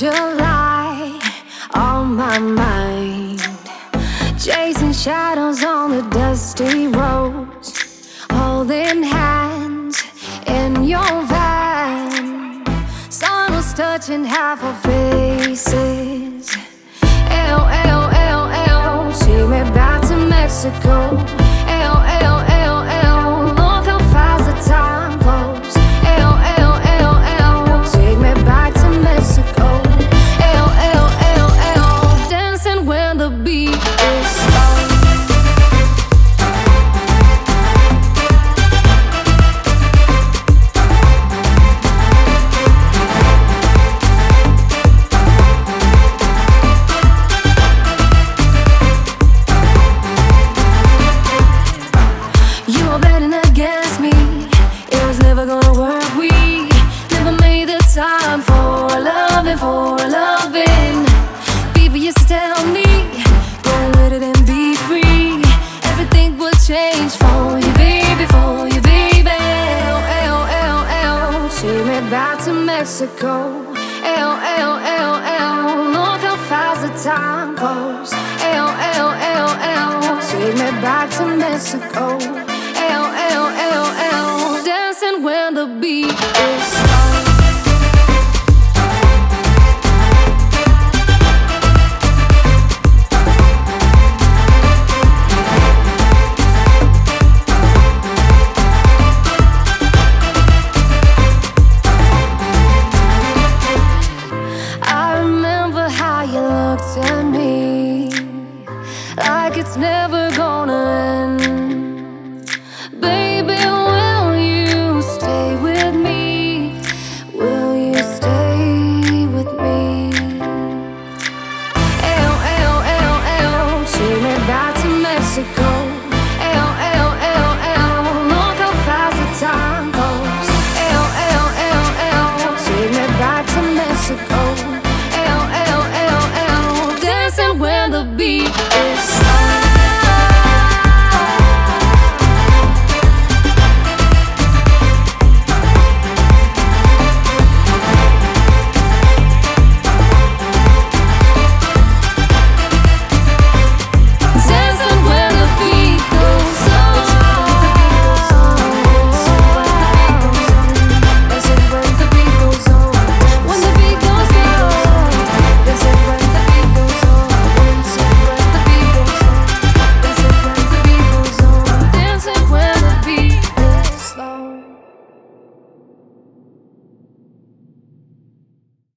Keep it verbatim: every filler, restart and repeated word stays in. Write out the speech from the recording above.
July on my mind, chasing shadows on the dusty roads, holding hands in your van. Sun was touching half our faces. L, L, L, L, take me back to Mexico. L, L, L, L, look how fast the time goes. L, L, L, L, take me back to Mexico. L, L, L, L, dancing when the beat is slow. You were betting against me, it was never gonna work. We never made the time for loving, for loving. People used to tell me, go with it and be free. Everything would change for you, baby, for you, baby. L, L, L, L, take me back to Mexico. L, L, L, L, look how fast the time goes. L, L, L, L, take me back to Mexico.